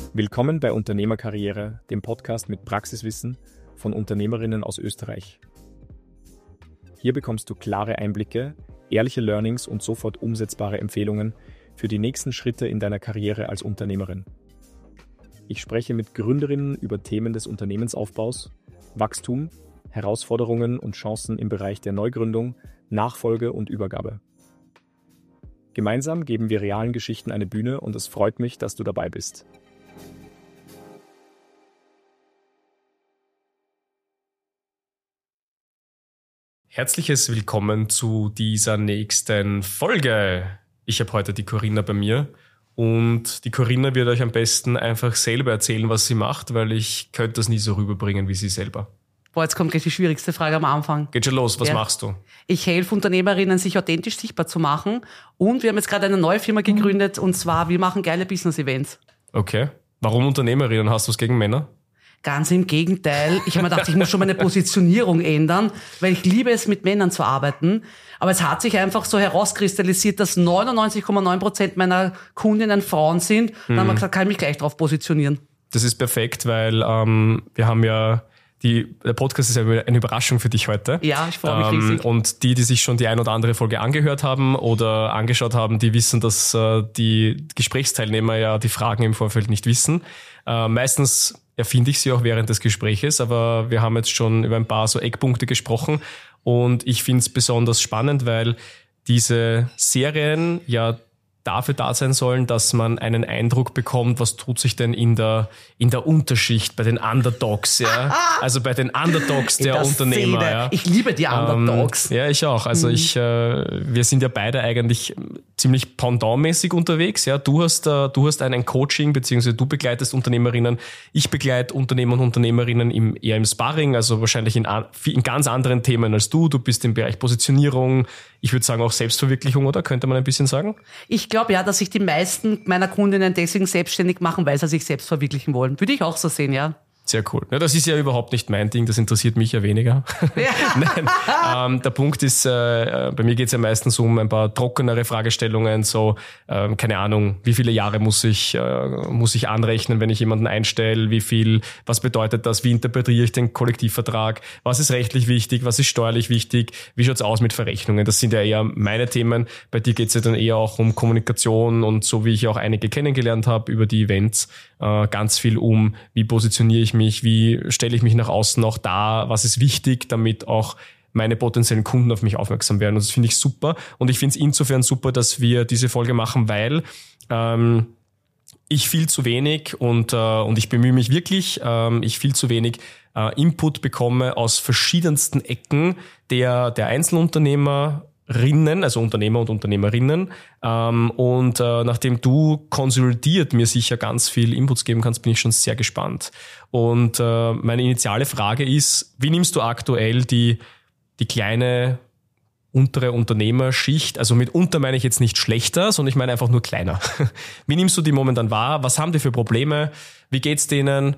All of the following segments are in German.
Willkommen bei Unternehmerkarriere, dem Podcast mit Praxiswissen von Unternehmerinnen aus Österreich. Hier bekommst du klare Einblicke, ehrliche Learnings und sofort umsetzbare Empfehlungen für die nächsten Schritte in deiner Karriere als Unternehmerin. Ich spreche mit Gründerinnen über Themen des Unternehmensaufbaus, Wachstum, Herausforderungen und Chancen im Bereich der Neugründung, Nachfolge und Übergabe. Gemeinsam geben wir realen Geschichten eine Bühne und es freut mich, dass du dabei bist. Herzliches Willkommen zu dieser nächsten Folge. Ich habe heute die Corinna bei mir und die Corinna wird euch am besten einfach selber erzählen, was sie macht, weil ich könnte das nie so rüberbringen wie sie selber. Boah, jetzt kommt gleich die schwierigste Frage am Anfang. Geht schon los, was machst du? Ich helfe Unternehmerinnen, sich authentisch sichtbar zu machen. Und wir haben jetzt gerade eine neue Firma gegründet, und zwar, wir machen geile Business-Events. Okay. Warum Unternehmerinnen? Hast du es gegen Männer? Ganz im Gegenteil. Ich habe mir gedacht, ich muss schon meine Positionierung ändern, weil ich liebe es, mit Männern zu arbeiten. Aber es hat sich einfach so herauskristallisiert, dass 99,9% meiner Kundinnen Frauen sind. Dann haben wir gesagt, kann ich mich gleich drauf positionieren. Das ist perfekt, weil wir haben ja der Podcast ist ja eine Überraschung für dich heute. Ja, ich freue mich riesig. Und die sich schon die ein oder andere Folge angehört haben oder angeschaut haben, die wissen, dass die Gesprächsteilnehmer ja die Fragen im Vorfeld nicht wissen. Meistens erfinde ich sie auch während des Gespräches, aber wir haben jetzt schon über ein paar so Eckpunkte gesprochen und ich finde es besonders spannend, weil diese Serien ja dafür da sein sollen, dass man einen Eindruck bekommt, was tut sich denn in der Unterschicht bei den Underdogs, ja? Also bei den Underdogs der Unternehmer. Ja? Ich liebe die Underdogs. Ja, ich auch. Also wir sind ja beide eigentlich ziemlich pendantmäßig unterwegs. Ja, du hast ein Coaching, beziehungsweise du begleitest Unternehmerinnen. Ich begleite Unternehmer und Unternehmerinnen eher im Sparring, also wahrscheinlich in ganz anderen Themen als du. Du bist im Bereich Positionierung, ich würde sagen auch Selbstverwirklichung, oder? Könnte man ein bisschen sagen? Ich glaube ja, dass sich die meisten meiner Kundinnen deswegen selbstständig machen, weil sie sich selbst verwirklichen wollen. Würde ich auch so sehen, ja. Sehr cool. Ja, das ist ja überhaupt nicht mein Ding, das interessiert mich ja weniger. Ja. Nein, der Punkt ist, bei mir geht es ja meistens um ein paar trockenere Fragestellungen, so, keine Ahnung, wie viele Jahre muss ich anrechnen, wenn ich jemanden einstelle, was bedeutet das, wie interpretiere ich den Kollektivvertrag, was ist rechtlich wichtig, was ist steuerlich wichtig, wie schaut's aus mit Verrechnungen, das sind ja eher meine Themen, bei dir geht's ja dann eher auch um Kommunikation und so wie ich auch einige kennengelernt habe über die Events, ganz viel um, wie positioniere ich mich, wie stelle ich mich nach außen auch dar, was ist wichtig, damit auch meine potenziellen Kunden auf mich aufmerksam werden. Und das finde ich super. Und ich finde es insofern super, dass wir diese Folge machen, weil ich viel zu wenig und ich bemühe mich wirklich, ich viel zu wenig Input bekomme aus verschiedensten Ecken der Einzelunternehmerinnen, also Unternehmer und Unternehmerinnen. Und nachdem du konsolidiert mir sicher ganz viel Inputs geben kannst, bin ich schon sehr gespannt. Und meine initiale Frage ist, wie nimmst du aktuell die kleine untere Unternehmerschicht, also mit unter meine ich jetzt nicht schlechter, sondern ich meine einfach nur kleiner. Wie nimmst du die momentan wahr? Was haben die für Probleme? Wie geht's denen?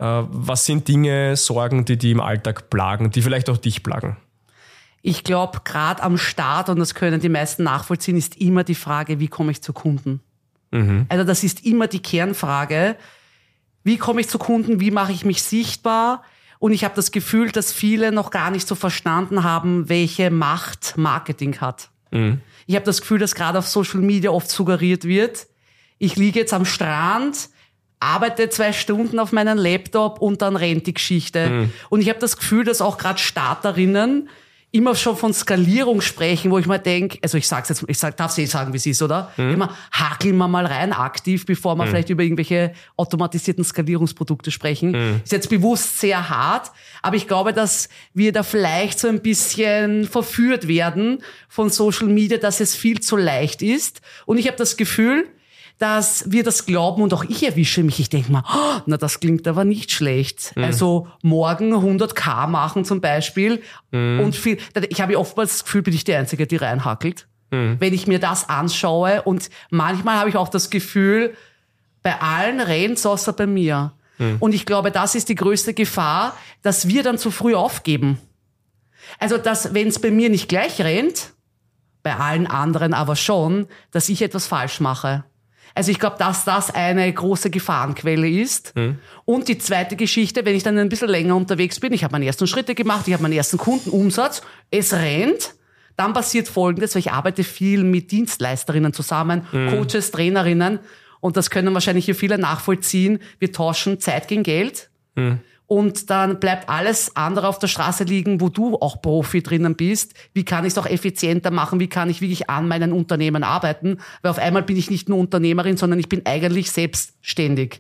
Was sind Dinge, Sorgen, die im Alltag plagen, die vielleicht auch dich plagen? Ich glaube, gerade am Start, und das können die meisten nachvollziehen, ist immer die Frage, wie komme ich zu Kunden? Also das ist immer die Kernfrage. Wie komme ich zu Kunden? Wie mache ich mich sichtbar? Und ich habe das Gefühl, dass viele noch gar nicht so verstanden haben, welche Macht Marketing hat. Ich habe das Gefühl, dass gerade auf Social Media oft suggeriert wird, ich liege jetzt am Strand, arbeite 2 Stunden auf meinen Laptop und dann rennt die Geschichte. Und ich habe das Gefühl, dass auch gerade Starterinnen immer schon von Skalierung sprechen, wo ich mir denke, also darf sie sagen, wie es ist, oder? Immer hakeln wir mal rein aktiv, bevor wir vielleicht über irgendwelche automatisierten Skalierungsprodukte sprechen. Ist jetzt bewusst sehr hart, aber ich glaube, dass wir da vielleicht so ein bisschen verführt werden von Social Media, dass es viel zu leicht ist. Und ich habe das Gefühl, dass wir das glauben und auch ich erwische mich. Ich denke mal, na, das klingt aber nicht schlecht. Also morgen 100.000 machen zum Beispiel. Und ich habe oftmals das Gefühl, bin ich die Einzige, die reinhackelt. Wenn ich mir das anschaue. Und manchmal habe ich auch das Gefühl, bei allen rennt's außer bei mir. Und ich glaube, das ist die größte Gefahr, dass wir dann zu früh aufgeben. Also, dass, wenn es bei mir nicht gleich rennt, bei allen anderen aber schon, dass ich etwas falsch mache. Also ich glaube, dass das eine große Gefahrenquelle ist. Und die zweite Geschichte, wenn ich dann ein bisschen länger unterwegs bin, ich habe meine ersten Schritte gemacht, ich habe meinen ersten Kundenumsatz, es rennt, dann passiert Folgendes, weil ich arbeite viel mit Dienstleisterinnen zusammen, Coaches, Trainerinnen, und das können wahrscheinlich hier viele nachvollziehen. Wir tauschen Zeit gegen Geld. Und dann bleibt alles andere auf der Straße liegen, wo du auch Profi drinnen bist. Wie kann ich es auch effizienter machen? Wie kann ich wirklich an meinen Unternehmen arbeiten? Weil auf einmal bin ich nicht nur Unternehmerin, sondern ich bin eigentlich selbstständig.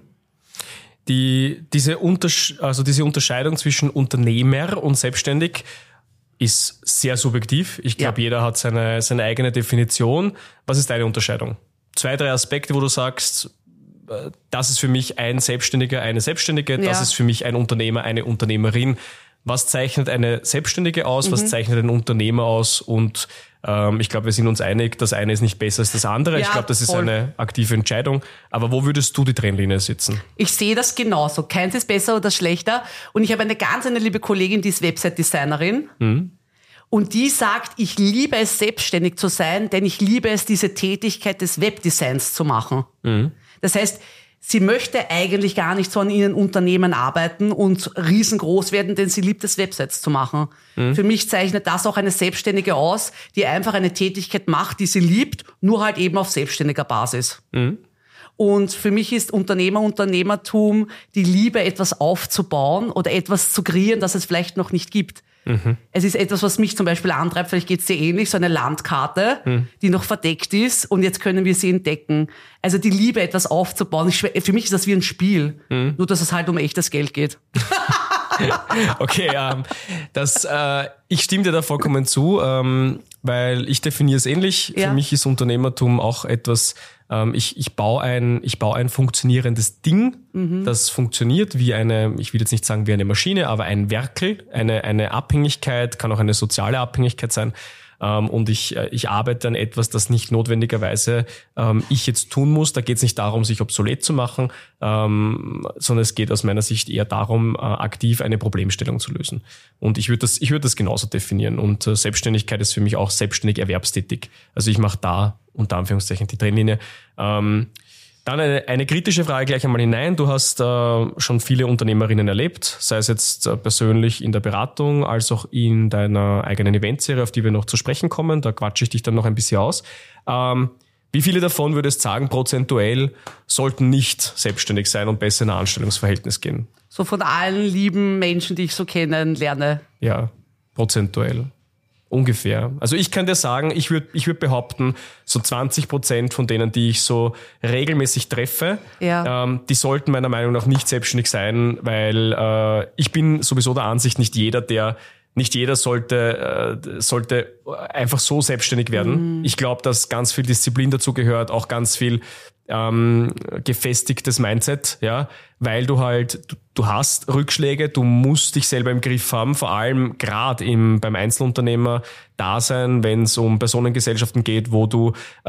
Diese Unterscheidung zwischen Unternehmer und selbstständig ist sehr subjektiv. Ich glaube, jeder hat seine eigene Definition. Was ist deine Unterscheidung? 2, 3 Aspekte, wo du sagst, das ist für mich ein Selbstständiger, eine Selbstständige, das ist für mich ein Unternehmer, eine Unternehmerin. Was zeichnet eine Selbstständige aus? Was zeichnet ein Unternehmer aus? Und ich glaube, wir sind uns einig, das eine ist nicht besser als das andere. Ich glaube, das ist eine aktive Entscheidung. Aber wo würdest du die Trennlinie setzen? Ich sehe das genauso. Keins ist besser oder schlechter. Und ich habe eine liebe Kollegin, die ist Website-Designerin. Und die sagt, ich liebe es, selbstständig zu sein, denn ich liebe es, diese Tätigkeit des Webdesigns zu machen. Das heißt, sie möchte eigentlich gar nicht so an ihren Unternehmen arbeiten und riesengroß werden, denn sie liebt es, Websites zu machen. Für mich zeichnet das auch eine Selbstständige aus, die einfach eine Tätigkeit macht, die sie liebt, nur halt eben auf selbstständiger Basis. Und für mich ist Unternehmertum die Liebe, etwas aufzubauen oder etwas zu kreieren, das es vielleicht noch nicht gibt. Es ist etwas, was mich zum Beispiel antreibt, vielleicht geht's dir ähnlich, so eine Landkarte, die noch verdeckt ist und jetzt können wir sie entdecken. Also die Liebe, etwas aufzubauen. Für mich ist das wie ein Spiel, nur dass es halt um echtes Geld geht. Okay, ich stimme dir da vollkommen zu, weil ich definiere es ähnlich. Für mich ist Unternehmertum auch etwas, ich baue ein funktionierendes Ding, das funktioniert wie ich will jetzt nicht sagen wie eine Maschine, aber ein Werkel, eine Abhängigkeit, kann auch eine soziale Abhängigkeit sein. Und ich arbeite an etwas, das nicht notwendigerweise ich jetzt tun muss. Da geht es nicht darum, sich obsolet zu machen, sondern es geht aus meiner Sicht eher darum, aktiv eine Problemstellung zu lösen. Und ich würde das genauso definieren. Und Selbstständigkeit ist für mich auch selbstständig erwerbstätig. Also ich mache da unter Anführungszeichen die Trennlinie. Dann eine kritische Frage gleich einmal hinein. Du hast schon viele Unternehmerinnen erlebt, sei es jetzt persönlich in der Beratung, als auch in deiner eigenen Eventserie, auf die wir noch zu sprechen kommen. Da quatsche ich dich dann noch ein bisschen aus. Wie viele davon würdest du sagen, prozentuell sollten nicht selbstständig sein und besser in ein Anstellungsverhältnis gehen? So von allen lieben Menschen, die ich so kennenlerne. Ja, prozentuell. Ungefähr. Also ich kann dir sagen, ich würd behaupten, so 20% von denen, die ich so regelmäßig treffe, die sollten meiner Meinung nach nicht selbstständig sein, weil ich bin sowieso der Ansicht, nicht jeder sollte einfach so selbstständig werden. Ich glaube, dass ganz viel Disziplin dazu gehört, auch ganz viel gefestigtes Mindset, ja, weil du hast Rückschläge, du musst dich selber im Griff haben, vor allem gerade beim Einzelunternehmer Dasein, wenn es um Personengesellschaften geht, wo du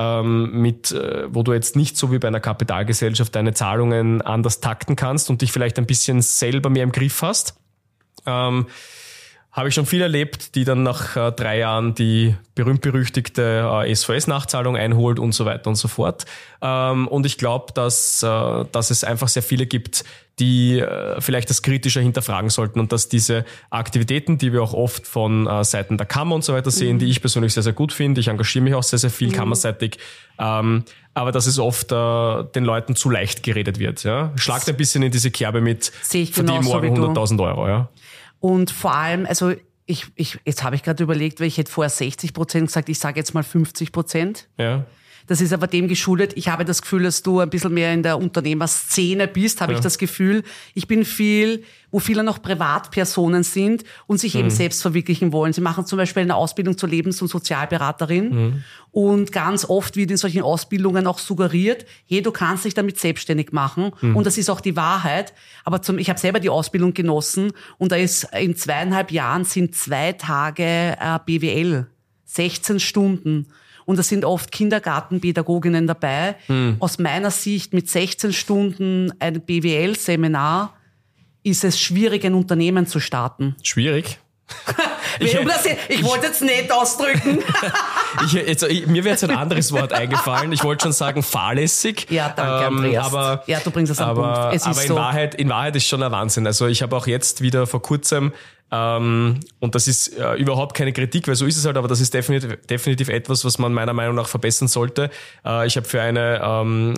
jetzt nicht so wie bei einer Kapitalgesellschaft deine Zahlungen anders takten kannst und dich vielleicht ein bisschen selber mehr im Griff hast. Habe ich schon viel erlebt, die dann nach 3 Jahren die berühmt-berüchtigte SVS-Nachzahlung einholt und so weiter und so fort. Und ich glaube, dass es einfach sehr viele gibt, die vielleicht das kritischer hinterfragen sollten und dass diese Aktivitäten, die wir auch oft von Seiten der Kammer und so weiter sehen, die ich persönlich sehr, sehr gut finde, ich engagiere mich auch sehr, sehr viel kammerseitig, aber dass es oft den Leuten zu leicht geredet wird. Ja? Schlagt ein bisschen in diese Kerbe mit, verdienen morgen 100.000 Euro. Ja? Und vor allem, also jetzt habe ich gerade überlegt, weil ich hätte vorher 60% gesagt, ich sage jetzt mal 50%. Ja. Das ist aber dem geschuldet. Ich habe das Gefühl, dass du ein bisschen mehr in der Unternehmerszene bist, habe ich das Gefühl. Ich bin wo viele noch Privatpersonen sind und sich eben selbst verwirklichen wollen. Sie machen zum Beispiel eine Ausbildung zur Lebens- und Sozialberaterin. Und ganz oft wird in solchen Ausbildungen auch suggeriert, hey, du kannst dich damit selbstständig machen. Und das ist auch die Wahrheit. Aber ich habe selber die Ausbildung genossen und da ist in 2,5 Jahren sind 2 Tage BWL, 16 Stunden. Und da sind oft Kindergartenpädagoginnen dabei. Aus meiner Sicht mit 16 Stunden ein BWL-Seminar ist es schwierig, ein Unternehmen zu starten. Schwierig? Ich wollte jetzt nett ausdrücken. Mir wäre jetzt ein anderes Wort eingefallen. Ich wollte schon sagen fahrlässig. Ja, danke, Andreas. Du bringst das am Punkt. Es ist in Wahrheit ist schon ein Wahnsinn. Also ich habe auch jetzt wieder vor kurzem, und das ist überhaupt keine Kritik, weil so ist es halt, aber das ist definitiv etwas, was man meiner Meinung nach verbessern sollte. Ich habe für eine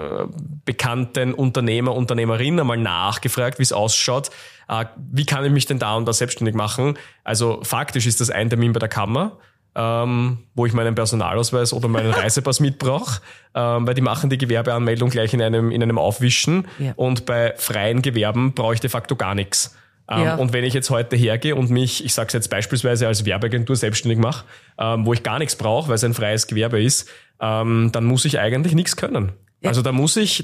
bekannten Unternehmerin einmal nachgefragt, wie es ausschaut. Wie kann ich mich denn da und da selbstständig machen? Also faktisch ist das ein Termin bei der Kammer, wo ich meinen Personalausweis oder meinen Reisepass mitbrauche, weil die machen die Gewerbeanmeldung gleich in einem Aufwischen. Ja. Und bei freien Gewerben brauche ich de facto gar nichts. Und wenn ich jetzt heute hergehe und mich, ich sage es jetzt beispielsweise als Werbeagentur selbstständig mache, wo ich gar nichts brauche, weil es ein freies Gewerbe ist, dann muss ich eigentlich nichts können. Ja. Also da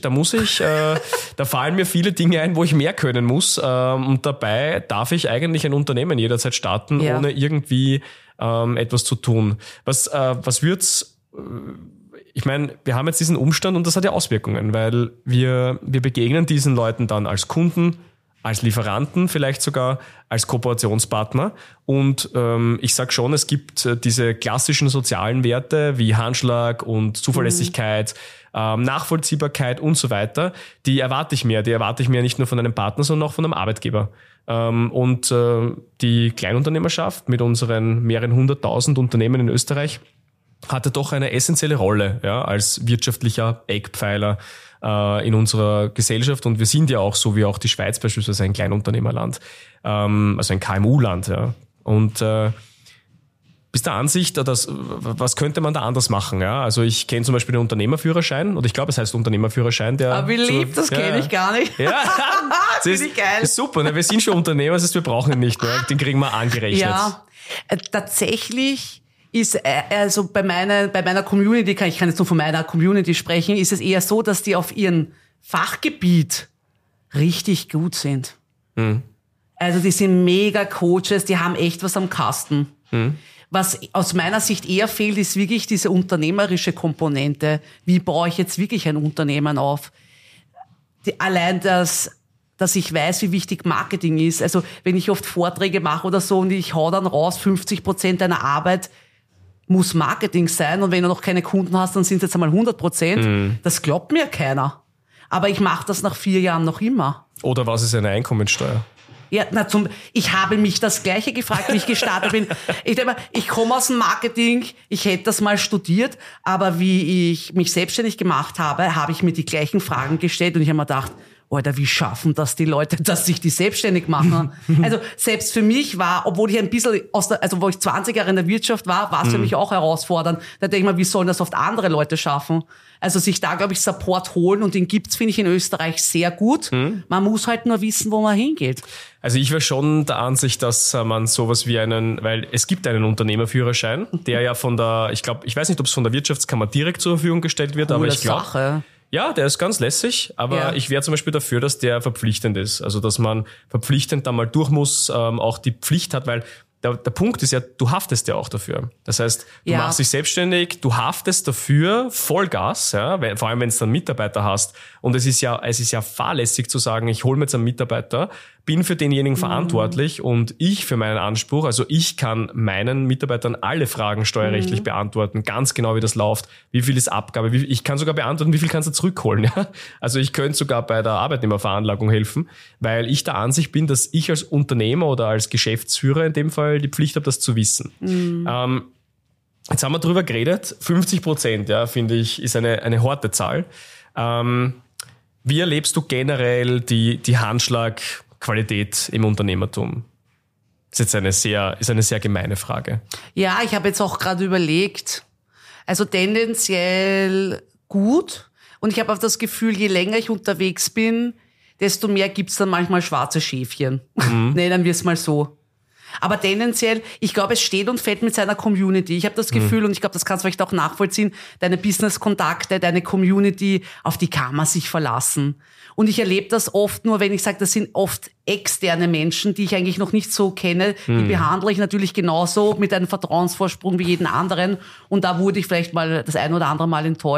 fallen mir viele Dinge ein, wo ich mehr können muss. Und dabei darf ich eigentlich ein Unternehmen jederzeit starten, ohne irgendwie etwas zu tun. Was wird's? Ich meine, wir haben jetzt diesen Umstand und das hat ja Auswirkungen, weil wir begegnen diesen Leuten dann als Kunden, als Lieferanten, vielleicht sogar als Kooperationspartner. Und ich sage schon, es gibt diese klassischen sozialen Werte wie Handschlag und Zuverlässigkeit, Nachvollziehbarkeit und so weiter. Die erwarte ich mir. Die erwarte ich mir nicht nur von einem Partner, sondern auch von einem Arbeitgeber. Und die Kleinunternehmerschaft mit unseren mehreren 100.000 Unternehmen in Österreich hatte doch eine essentielle Rolle, ja, als wirtschaftlicher Eckpfeiler in unserer Gesellschaft. Und wir sind ja auch, so wie auch die Schweiz beispielsweise, ein Kleinunternehmerland, also ein KMU-Land. Ja. Und bist der Ansicht, was könnte man da anders machen? Ja? Also ich kenne zum Beispiel den Unternehmerführerschein, oder ich glaube, es heißt Unternehmerführerschein. Wie lieb, das kenne ich gar nicht. Ja, das ist geil. Ist super, ne? Wir sind schon Unternehmer, das heißt, wir brauchen ihn nicht. Ne? Den kriegen wir angerechnet. Ja, tatsächlich ist, also bei meiner Community, ich kann jetzt nur von meiner Community sprechen, ist es eher so, dass die auf ihrem Fachgebiet richtig gut sind. Also die sind mega Coaches, die haben echt was am Kasten. Was aus meiner Sicht eher fehlt, ist wirklich diese unternehmerische Komponente. Wie baue ich jetzt wirklich ein Unternehmen auf? Allein dass ich weiß, wie wichtig Marketing ist. Also wenn ich oft Vorträge mache oder so und ich hau dann raus, 50% deiner Arbeit muss Marketing sein, und wenn du noch keine Kunden hast, dann sind es jetzt einmal 100%. Das glaubt mir keiner. Aber ich mache das nach 4 Jahren noch immer. Oder was ist eine Einkommensteuer? Ja, ich habe mich das Gleiche gefragt, wie ich gestartet bin. Ich denke mal, ich komme aus dem Marketing, ich hätte das mal studiert, aber wie ich mich selbstständig gemacht habe, habe ich mir die gleichen Fragen gestellt und ich habe mir gedacht, Alter, wie schaffen das die Leute, dass sich die selbstständig machen? Also selbst für mich war, obwohl ich ein bisschen wo ich 20 Jahre in der Wirtschaft war es für mich auch herausfordernd. Da denke ich mal, wie sollen das oft andere Leute schaffen? Also sich da, glaube ich, Support holen, und den gibt's, finde ich, in Österreich sehr gut. Man muss halt nur wissen, wo man hingeht. Also ich wäre schon der Ansicht, dass man sowas wie weil es gibt einen Unternehmerführerschein, der ja ich weiß nicht, ob es von der Wirtschaftskammer direkt zur Verfügung gestellt wird, aber ich glaube, ja, der ist ganz lässig, aber ich wäre zum Beispiel dafür, dass der verpflichtend ist. Also, dass man verpflichtend da mal durch muss, auch die Pflicht hat, weil der Punkt ist ja, du haftest ja auch dafür. Das heißt, du machst dich selbstständig, du haftest dafür Vollgas, ja, vor allem wenn du dann Mitarbeiter hast. Und es ist ja fahrlässig zu sagen, ich hole mir jetzt einen Mitarbeiter, bin für denjenigen verantwortlich und ich für meinen Anspruch, also ich kann meinen Mitarbeitern alle Fragen steuerrechtlich beantworten, ganz genau wie das läuft, wie viel ist Abgabe, ich kann sogar beantworten, wie viel kannst du zurückholen. Ja? Also ich könnte sogar bei der Arbeitnehmerveranlagung helfen, weil ich der Ansicht bin, dass ich als Unternehmer oder als Geschäftsführer in dem Fall die Pflicht habe, das zu wissen. Jetzt haben wir drüber geredet, 50%, ja, finde ich, ist eine harte Zahl. Wie erlebst du generell die Handschlagqualität im Unternehmertum? Das ist jetzt eine sehr gemeine Frage. Ja, ich habe jetzt auch gerade überlegt, also tendenziell gut, und ich habe auch das Gefühl, je länger ich unterwegs bin, desto mehr gibt's dann manchmal schwarze Schäfchen. Nennen wir es mal so. Aber tendenziell, ich glaube, es steht und fällt mit seiner Community. Ich habe das Gefühl, und ich glaube, das kannst du vielleicht auch nachvollziehen, deine Business-Kontakte, deine Community, auf die kann man sich verlassen. Und ich erlebe das oft nur, wenn ich sage, das sind oft externe Menschen, die ich eigentlich noch nicht so kenne. Die behandle ich natürlich genauso mit einem Vertrauensvorsprung wie jeden anderen. Und da wurde ich vielleicht mal das ein oder andere Mal enttäuscht.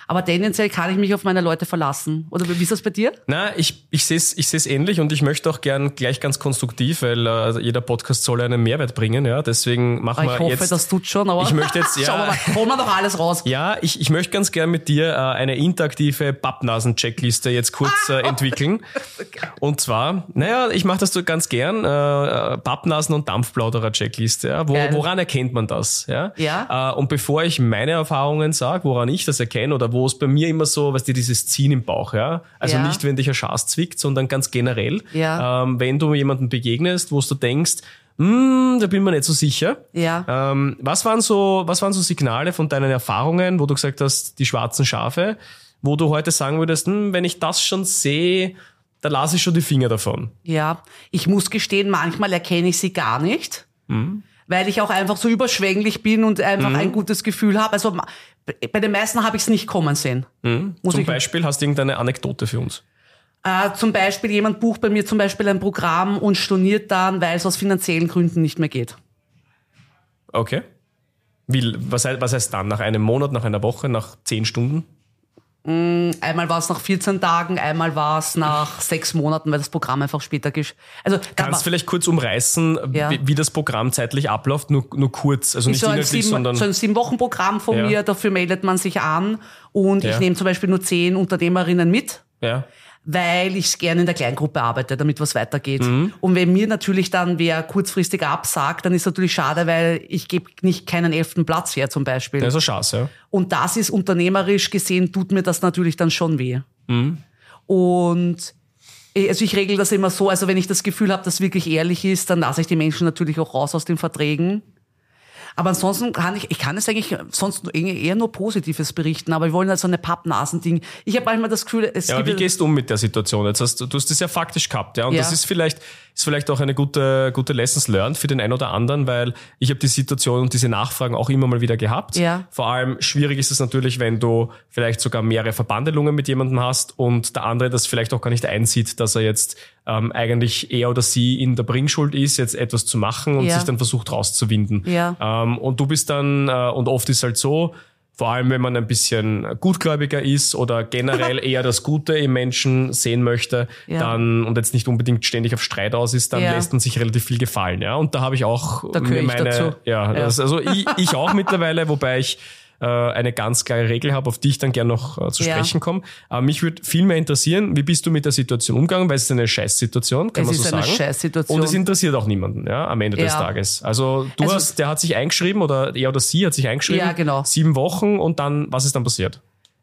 Aber tendenziell kann ich mich auf meine Leute verlassen. Oder wie ist das bei dir? Na, ich sehe es ähnlich und ich möchte auch gern gleich ganz konstruktiv, weil jeder Podcast soll einen Mehrwert bringen. Ja, deswegen machen wir jetzt. Ich hoffe, das tut schon, aber ich möchte jetzt, schauen wir mal, holen wir doch alles raus. Ja, ich möchte ganz gern mit dir eine interaktive Pappnasen-Checkliste jetzt kurz entwickeln. Und zwar, ich mache das so ganz gern, Pappnasen- und Dampfplauderer-Checkliste. Ja? Woran erkennt man das? Ja. Und bevor ich meine Erfahrungen sage, woran ich das erkenne oder wo es bei mir immer so, weißt du, dieses Ziehen im Bauch, ja. Also nicht, wenn dich ein Schaß zwickt, sondern ganz generell. Ja. Wenn du jemandem begegnest, wo du denkst, da bin mir nicht so sicher. Ja. Was waren so Signale von deinen Erfahrungen, wo du gesagt hast, die schwarzen Schafe, wo du heute sagen würdest, wenn ich das schon sehe, da lasse ich schon die Finger davon. Ja, ich muss gestehen, manchmal erkenne ich sie gar nicht. Weil ich auch einfach so überschwänglich bin und einfach ein gutes Gefühl habe. Also bei den meisten habe ich es nicht kommen sehen. Zum Beispiel, hast du irgendeine Anekdote für uns? Zum Beispiel, jemand bucht bei mir zum Beispiel ein Programm und storniert dann, weil es aus finanziellen Gründen nicht mehr geht. Okay. Was heißt dann? Nach einem Monat, nach einer Woche, nach 10 Stunden? Einmal war es nach 14 Tagen, einmal war es nach 6 Monaten, weil das Programm einfach später also kannst du vielleicht kurz umreißen, wie das Programm zeitlich abläuft, nur kurz, also nicht inhaltlich, sondern... So ein 7-Wochen-Programm von mir, dafür meldet man sich an und ich nehme zum Beispiel nur 10 Unternehmerinnen mit. Ja. Weil ich gerne in der Kleingruppe arbeite, damit was weitergeht. Und wenn mir natürlich dann wer kurzfristig absagt, dann ist natürlich schade, weil ich gebe nicht keinen 11. Platz her zum Beispiel. Das ist eine Chance, ja. Und das ist unternehmerisch gesehen, tut mir das natürlich dann schon weh. Und also ich regle das immer so, also wenn ich das Gefühl habe, dass wirklich ehrlich ist, dann lasse ich die Menschen natürlich auch raus aus den Verträgen. Aber ansonsten kann ich kann es eigentlich sonst eher nur Positives berichten, aber wir wollen halt so eine Pappnasen-Ding. Ich habe manchmal das Gefühl, aber wie gehst du mit der Situation? Jetzt du hast das ja faktisch gehabt, ja, und das ist vielleicht auch eine gute Lessons learned für den einen oder anderen, weil ich habe die Situation und diese Nachfragen auch immer mal wieder gehabt. Ja. Vor allem schwierig ist es natürlich, wenn du vielleicht sogar mehrere Verbandelungen mit jemandem hast und der andere das vielleicht auch gar nicht einsieht, dass er jetzt eigentlich er oder sie in der Bringschuld ist, jetzt etwas zu machen und sich dann versucht rauszuwinden. Ja. Und du bist dann, und oft ist halt so, vor allem wenn man ein bisschen gutgläubiger ist oder generell eher das Gute im Menschen sehen möchte, dann und jetzt nicht unbedingt ständig auf Streit aus ist, dann lässt man sich relativ viel gefallen. Ja, und da habe ich auch dazu. Also ich auch mittlerweile, wobei ich eine ganz klare Regel habe, auf die ich dann gern noch zu sprechen komme. Mich würde viel mehr interessieren, wie bist du mit der Situation umgegangen, weil es ist eine Scheißsituation, kann man so sagen. Es ist eine Scheißsituation. Und es interessiert auch niemanden, am Ende des Tages. Also der hat sich eingeschrieben oder er oder sie hat sich eingeschrieben. Ja, genau. 7 Wochen und dann, was ist dann passiert?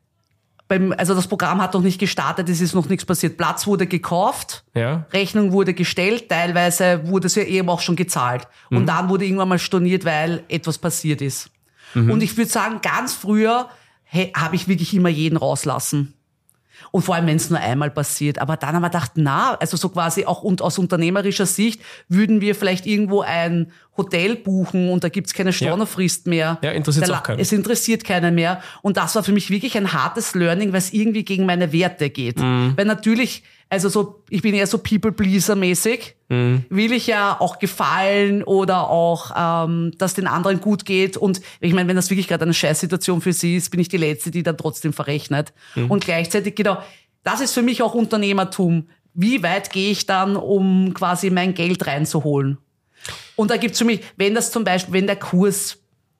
Also das Programm hat noch nicht gestartet, es ist noch nichts passiert. Platz wurde gekauft, Rechnung wurde gestellt, teilweise wurde es ja eben auch schon gezahlt. Und dann wurde irgendwann mal storniert, weil etwas passiert ist. Und ich würde sagen, ganz früher habe ich wirklich immer jeden rauslassen. Und vor allem, wenn es nur einmal passiert. Aber dann haben wir gedacht, also so quasi auch und aus unternehmerischer Sicht würden wir vielleicht irgendwo ein Hotel buchen und da gibt's keine Stornofrist mehr. Ja, interessiert auch keinen. Es interessiert keinen mehr. Und das war für mich wirklich ein hartes Learning, weil es irgendwie gegen meine Werte geht. Weil natürlich, also so, ich bin eher so People-Pleaser-mäßig. Will ich ja auch gefallen oder auch, dass den anderen gut geht. Und ich meine, wenn das wirklich gerade eine Scheißsituation für sie ist, bin ich die Letzte, die dann trotzdem verrechnet. Und gleichzeitig, genau, das ist für mich auch Unternehmertum. Wie weit gehe ich dann, um quasi mein Geld reinzuholen? Und da gibt's für mich, wenn das zum Beispiel, wenn der Kurs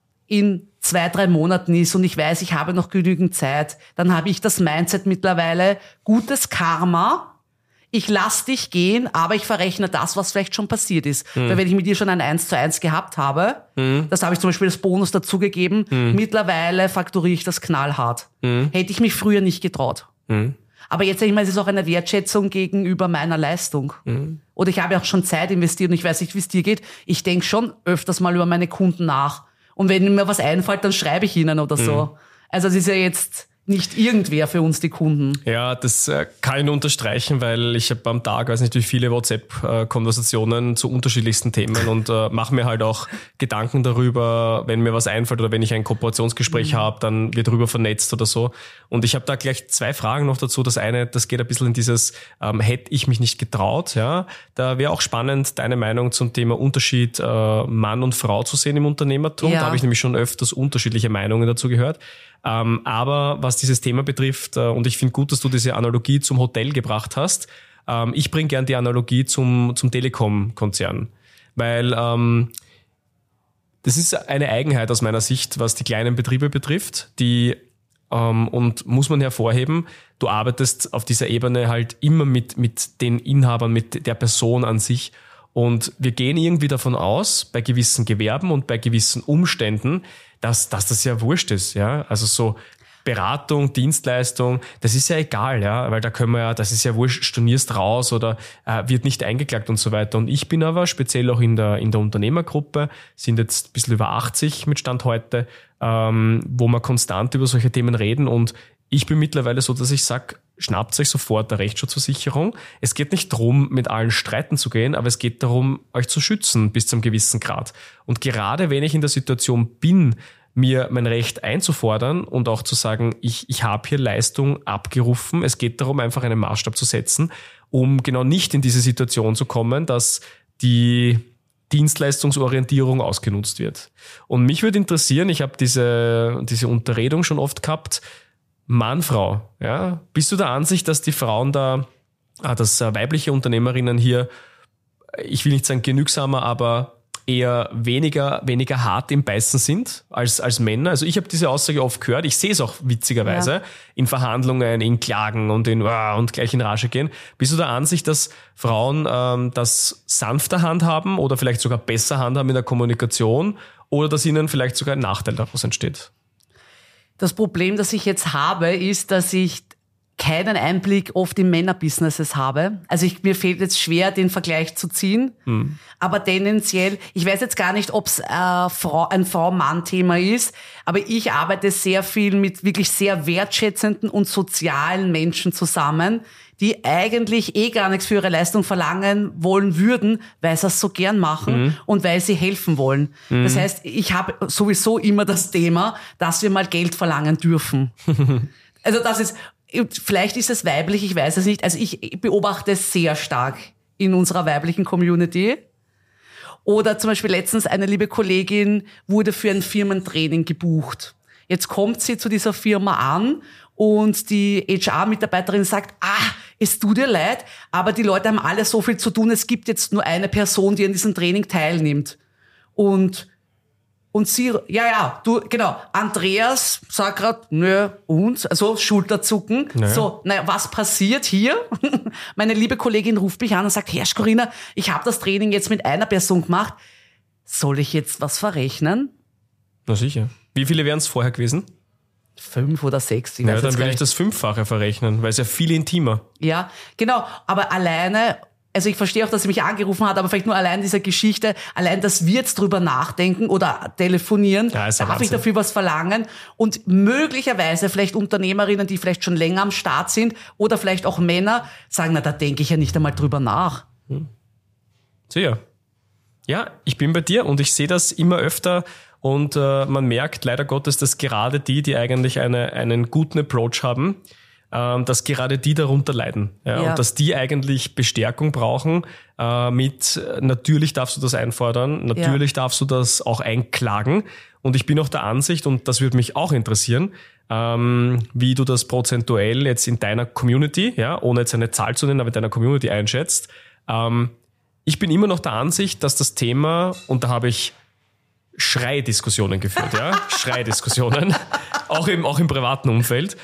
in 2-3 Monaten ist und ich weiß, ich habe noch genügend Zeit, dann habe ich das Mindset mittlerweile, gutes Karma, ich lass dich gehen, aber ich verrechne das, was vielleicht schon passiert ist. Weil wenn ich mit dir schon ein 1:1 gehabt habe, das habe ich zum Beispiel als Bonus dazugegeben, mittlerweile fakturiere ich das knallhart. Hätte ich mich früher nicht getraut. Aber jetzt, ich meine, es ist auch eine Wertschätzung gegenüber meiner Leistung. Oder ich habe ja auch schon Zeit investiert und ich weiß nicht, wie es dir geht. Ich denke schon öfters mal über meine Kunden nach. Und wenn mir was einfällt, dann schreibe ich ihnen oder so. Also es ist ja jetzt nicht irgendwer für uns, die Kunden. Ja, das kann ich nur unterstreichen, weil ich habe am Tag, weiß nicht wie viele WhatsApp-Konversationen zu unterschiedlichsten Themen und mache mir halt auch Gedanken darüber, wenn mir was einfällt oder wenn ich ein Kooperationsgespräch habe, dann wird darüber vernetzt oder so. Und ich habe da gleich 2 Fragen noch dazu. Das eine, das geht ein bisschen in dieses, hätte ich mich nicht getraut. Ja, da wäre auch spannend, deine Meinung zum Thema Unterschied Mann und Frau zu sehen im Unternehmertum. Ja. Da habe ich nämlich schon öfters unterschiedliche Meinungen dazu gehört. Aber was dieses Thema betrifft, und ich finde gut, dass du diese Analogie zum Hotel gebracht hast. Ich bringe gern die Analogie zum Telekom-Konzern, weil das ist eine Eigenheit aus meiner Sicht, was die kleinen Betriebe betrifft, und muss man hervorheben, du arbeitest auf dieser Ebene halt immer mit den Inhabern, mit der Person an sich. Und wir gehen irgendwie davon aus, bei gewissen Gewerben und bei gewissen Umständen, dass das ja wurscht ist, ja. Also so Beratung, Dienstleistung, das ist ja egal, ja, weil da können wir ja, das ist ja wurscht, stornierst raus oder wird nicht eingeklagt und so weiter. Und ich bin aber speziell auch in der Unternehmergruppe, sind jetzt ein bisschen über 80 mit Stand heute, wo wir konstant über solche Themen reden, und ich bin mittlerweile so, dass ich sage, schnappt euch sofort eine Rechtsschutzversicherung. Es geht nicht darum, mit allen streiten zu gehen, aber es geht darum, euch zu schützen bis zu einem gewissen Grad. Und gerade wenn ich in der Situation bin, mir mein Recht einzufordern und auch zu sagen, ich habe hier Leistung abgerufen. Es geht darum, einfach einen Maßstab zu setzen, um genau nicht in diese Situation zu kommen, dass die Dienstleistungsorientierung ausgenutzt wird. Und mich würde interessieren, ich habe diese Unterredung schon oft gehabt, Mann, Frau, ja, bist du der Ansicht, dass die Frauen dass weibliche Unternehmerinnen hier, ich will nicht sagen genügsamer, aber eher weniger hart im Beißen sind als Männer? Also ich habe diese Aussage oft gehört, ich sehe es auch witzigerweise in Verhandlungen, in Klagen und gleich in Rage gehen. Bist du der Ansicht, dass Frauen das sanfter handhaben oder vielleicht sogar besser handhaben in der Kommunikation oder dass ihnen vielleicht sogar ein Nachteil daraus entsteht? Das Problem, das ich jetzt habe, ist, dass ich keinen Einblick oft in Männerbusinesses habe. Also mir fehlt jetzt schwer, den Vergleich zu ziehen. Aber tendenziell, ich weiß jetzt gar nicht, ob es ein Frau-Mann-Thema ist, aber ich arbeite sehr viel mit wirklich sehr wertschätzenden und sozialen Menschen zusammen, die eigentlich gar nichts für ihre Leistung verlangen wollen würden, weil sie es so gern machen und weil sie helfen wollen. Das heißt, ich habe sowieso immer das Thema, dass wir mal Geld verlangen dürfen. Also das ist, vielleicht ist es weiblich, ich weiß es nicht. Also ich beobachte es sehr stark in unserer weiblichen Community. Oder zum Beispiel letztens eine liebe Kollegin wurde für ein Firmentraining gebucht. Jetzt kommt sie zu dieser Firma an und die HR-Mitarbeiterin sagt, es tut ihr leid, aber die Leute haben alle so viel zu tun, es gibt jetzt nur eine Person, die an diesem Training teilnimmt. Und sie, genau, Andreas sagt gerade, also Schulterzucken. Naja. So, was passiert hier? Meine liebe Kollegin ruft mich an und sagt, Herr Corinna, ich habe das Training jetzt mit einer Person gemacht. Soll ich jetzt was verrechnen? Na sicher. Wie viele wären es vorher gewesen? 5 oder 6. Dann würde ich das 5-fache verrechnen, weil es ja viel intimer. Ja, genau. Aber alleine, also ich verstehe auch, dass sie mich angerufen hat, aber vielleicht nur allein diese Geschichte, allein, dass wir jetzt drüber nachdenken oder telefonieren, darf ich dafür was verlangen? Und möglicherweise vielleicht Unternehmerinnen, die vielleicht schon länger am Start sind oder vielleicht auch Männer, sagen, da denke ich ja nicht einmal drüber nach. Sehr. Ja, ich bin bei dir und ich sehe das immer öfter und man merkt leider Gottes, dass gerade die eigentlich einen guten Approach haben, dass gerade die darunter leiden. Ja. Und dass die eigentlich Bestärkung brauchen natürlich darfst du das einfordern, natürlich darfst du das auch einklagen. Und ich bin auch der Ansicht, und das würde mich auch interessieren, wie du das prozentuell jetzt in deiner Community, ohne jetzt eine Zahl zu nennen, aber in deiner Community einschätzt. Ich bin immer noch der Ansicht, dass das Thema, und da habe ich Schreidiskussionen geführt, Schreidiskussionen, auch im privaten Umfeld,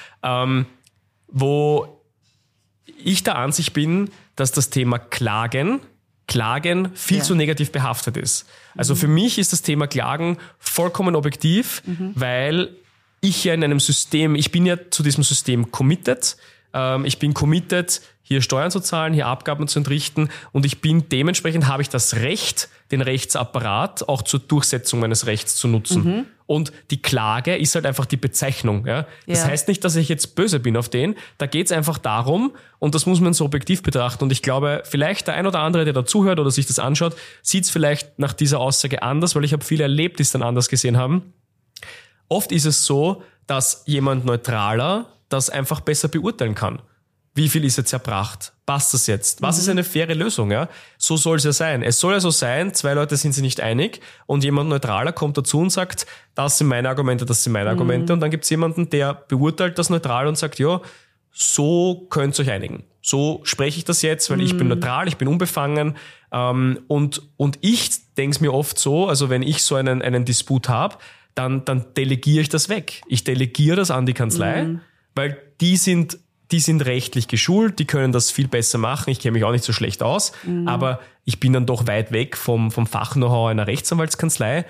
wo ich der Ansicht bin, dass das Thema Klagen viel zu negativ behaftet ist. Also für mich ist das Thema Klagen vollkommen objektiv, weil ich ja in einem System, ich bin ja zu diesem System committed, ich bin committed, hier Steuern zu zahlen, hier Abgaben zu entrichten, und ich bin dementsprechend, habe ich das Recht, den Rechtsapparat auch zur Durchsetzung meines Rechts zu nutzen. Und die Klage ist halt einfach die Bezeichnung. Ja? Das heißt nicht, dass ich jetzt böse bin auf den. Da geht's einfach darum, und das muss man so objektiv betrachten. Und ich glaube, vielleicht der ein oder andere, der da zuhört oder sich das anschaut, sieht's vielleicht nach dieser Aussage anders, weil ich habe viele erlebt, die es dann anders gesehen haben. Oft ist es so, dass jemand Neutraler das einfach besser beurteilen kann. Wie viel ist jetzt erbracht? Passt das jetzt? Was ist eine faire Lösung? Ja? So soll es ja sein. Es soll ja so sein, zwei Leute sind sich nicht einig und jemand Neutraler kommt dazu und sagt, das sind meine Argumente, das sind meine Argumente. Und dann gibt es jemanden, der beurteilt das neutral und sagt, ja, so könnt ihr euch einigen. So spreche ich das jetzt, weil ich bin neutral, ich bin unbefangen. Und ich denke es mir oft so, also wenn ich so einen Disput habe, dann delegiere ich das weg. Ich delegiere das an die Kanzlei, weil die sind rechtlich geschult, die können das viel besser machen. Ich kenne mich auch nicht so schlecht aus, aber ich bin dann doch weit weg vom Fach-Know-how einer Rechtsanwaltskanzlei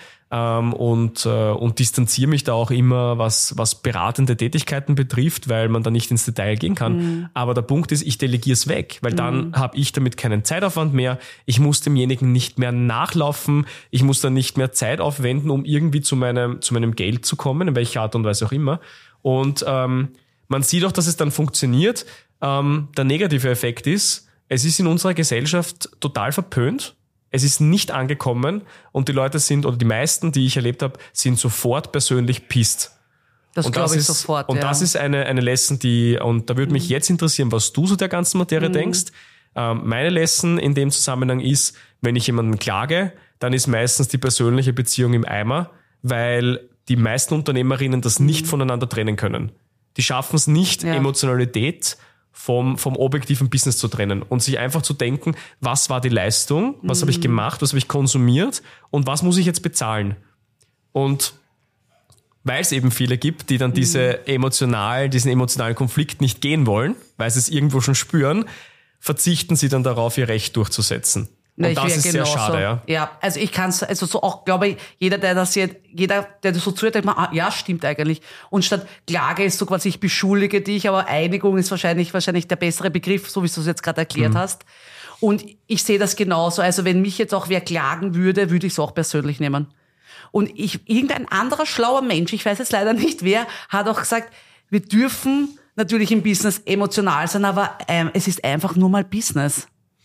und distanziere mich da auch immer, was beratende Tätigkeiten betrifft, weil man da nicht ins Detail gehen kann. Aber der Punkt ist, ich delegiere es weg, weil dann habe ich damit keinen Zeitaufwand mehr. Ich muss demjenigen nicht mehr nachlaufen. Ich muss dann nicht mehr Zeit aufwenden, um irgendwie zu meinem Geld zu kommen, in welcher Art und Weise auch immer. Und man sieht auch, dass es dann funktioniert. Der negative Effekt ist, es ist in unserer Gesellschaft total verpönt. Es ist nicht angekommen und die Leute sind, oder die meisten, die ich erlebt habe, sind sofort persönlich pisst. Das glaube ich sofort, Und das ist eine Lesson, und da würde mich jetzt interessieren, was du zu der ganzen Materie denkst. Meine Lesson in dem Zusammenhang ist, wenn ich jemanden klage, dann ist meistens die persönliche Beziehung im Eimer, weil die meisten Unternehmerinnen das nicht voneinander trennen können. Die schaffen es nicht, Emotionalität vom objektiven Business zu trennen und sich einfach zu denken, was war die Leistung, was habe ich gemacht, was habe ich konsumiert und was muss ich jetzt bezahlen? Und weil es eben viele gibt, die dann diesen emotionalen Konflikt nicht gehen wollen, weil sie es irgendwo schon spüren, verzichten sie dann darauf, ihr Recht durchzusetzen. Und das ist sehr schade, ja. Ja, also ich kann es, also so auch, glaube ich, jeder, der das so zuhört, denkt man, ja, stimmt eigentlich. Und statt Klage ist so quasi, ich beschuldige dich, aber Einigung ist wahrscheinlich der bessere Begriff, so wie du es jetzt gerade erklärt hast. Und ich sehe das genauso. Also wenn mich jetzt auch wer klagen würde, würde ich es auch persönlich nehmen. Und irgendein anderer schlauer Mensch, ich weiß jetzt leider nicht wer, hat auch gesagt, wir dürfen natürlich im Business emotional sein, aber es ist einfach nur mal Business.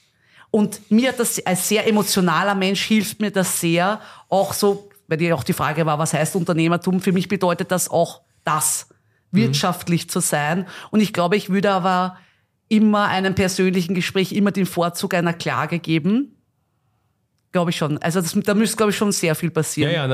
Und mir hat das, als sehr emotionaler Mensch, hilft mir das sehr, auch so, weil die auch die Frage war, was heißt Unternehmertum? Für mich bedeutet das auch wirtschaftlich zu sein. Und ich glaube, ich würde aber immer einem persönlichen Gespräch immer den Vorzug einer Klage geben. Glaube ich schon. Also da müsste, glaube ich, schon sehr viel passieren. Ja,